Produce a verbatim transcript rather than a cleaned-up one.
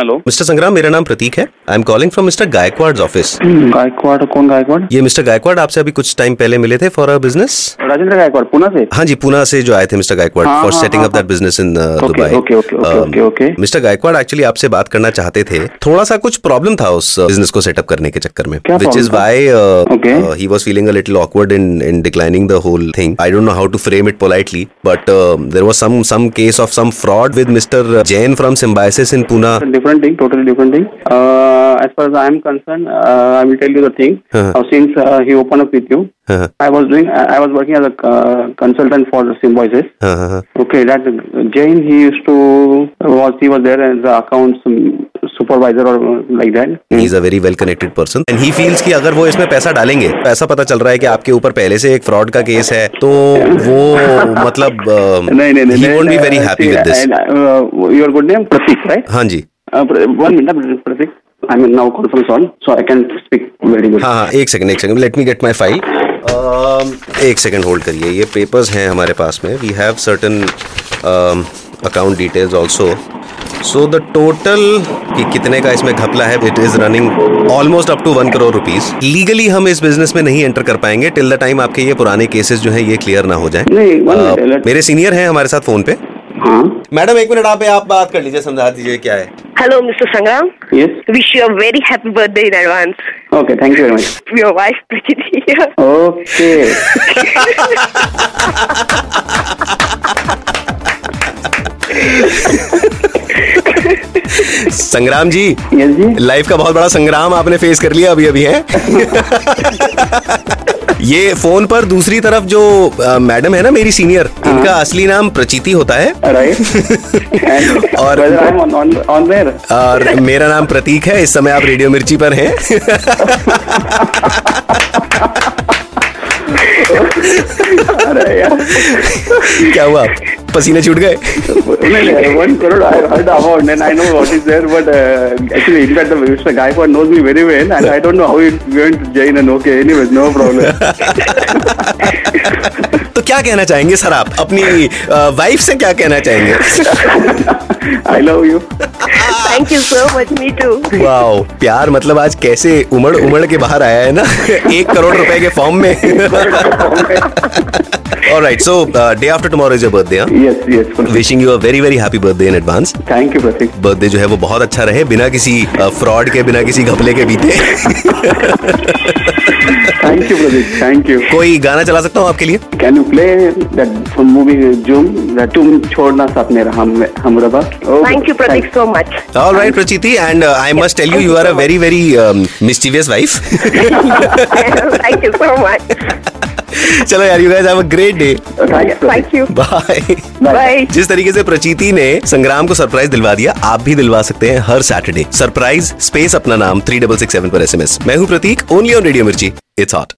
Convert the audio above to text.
Hello mister संग्राम, मेरा नाम प्रतीक है। I am calling from mister Gaikwad office. Gaikwad? कौन गायकवाड़? ये मिस्टर गायकवाड आपसे अभी कुछ टाइम पहले मिले थे for a business. Rajendra Gaikwad Pune से? हाँ जी, पुणे से जो आए थे mister Gaikwad for setting up that business in Dubai. Okay okay okay okay. Mister Gaikwad actually आपसे बात करना चाहते थे। थोड़ा सा कुछ प्रॉब्लम था उस बिजनेस को सेटअप करने के चक्कर में, which is why he was feeling a little awkward in in declining the whole thing. I don't know how to frame it politely, but there was some some case of some fraud with mister Jain from Symbiosis in Pune. Different thing, totally different thing. Uh, as far as I am concerned, uh, I will tell you the thing. Uh-huh. Uh, since uh, he opened up with you, Uh-huh. I was doing, I I was working as a uh, consultant for the Symbiosis. Uh-huh. Okay, that Jain, he used to was he was there as the accounts um, supervisor or uh, like that. He is a very well connected person and he feels कि अगर वो इसमें पैसा डालेंगे, ऐसा पता चल रहा है कि आपके ऊपर पहले से एक फ्रॉड का केस है, तो वो मतलब uh, नहीं नहीं नहीं, he won't be very happy with this. Uh, your good name Pratik, right? हाँ जी। Uh, one minute, Pratik. I mean now conference on, so I can speak very good. हाँ हाँ, एक सेकंड एक second, let me get my file. एक second hold करिए, ये papers हैं हमारे पास में। We have certain account details also. So the total कि कितने का इसमें घपला है, it is running almost up to one crore rupees. Legally हम इस बिजनेस में नहीं एंटर कर पाएंगे टिल द टाइम आपके ये पुराने केसेस जो हैं ये क्लियर ना हो जाएं। नहीं, one minute, let- मेरे सीनियर हैं हमारे साथ फोन पे। हाँ। मैडम एक मिनट, आप आप बात कर लीजिए, समझा दीजिए क्या है। Hello, Mister Sangram. Yes. Wish you a very happy birthday in advance. Okay, thank you very much. Your wife, Prachiti here. Okay. संग्राम जी, Yes जी। लाइफ का बहुत बड़ा संग्राम आपने फेस कर लिया अभी अभी है। ये फोन पर दूसरी तरफ जो मैडम है ना मेरी सीनियर, इनका असली नाम प्रचीति होता है। Right. और Whether I'm on on on there. और मेरा नाम प्रतीक है। इस समय आप रेडियो मिर्ची पर हैं। अरे यार, क्या हुआ, पसीने छूट गए? नहीं, one crore I heard about and I know what is there, but uh, actually, in fact, the Mister Gaikwad knows me very well, and I don't know how he went to Jain and okay. Anyways, no problem. तो क्या कहना चाहेंगे sir आप अपनी wife से, क्या कहना चाहेंगे? I love you. Thank you so much. Me too. Wow, प्यार मतलब आज कैसे उमड़ उमड़ के बाहर आया है ना, एक करोड़ रुपए के फॉर्म में। Alright, so uh, day after tomorrow is your birthday, huh? Yes, yes. Wishing you a very very happy birthday in advance. Thank you, Pratik. Birthday जो है वो बहुत अच्छा रहे, बिना किसी फ्रॉड के, बिना किसी घपले के बीते। Thank you, Pratik. Thank you. कोई गाना चला सकता हूँ आपके लिए? Can you play that from movie Zoom? That तुम छोड़ना साथ मेरा हम हम रबा. Thank you, Pratik, so much. All right, Prachiti, and uh, I must tell you, you are a very very um, mischievous wife. Thank you so much. चलो यार, you guys have a great day. Thank you. Bye. Bye. जिस तरीके से प्रचीति ने संग्राम को surprise दिलवा दिया, आप भी दिलवा सकते हैं हर सैटरडे। सरप्राइज स्पेस अपना नाम थ्री डबल सिक्स सेवन पर एसएमएस। मैं हूँ Prateek, only on radio Mirchi. It's hot.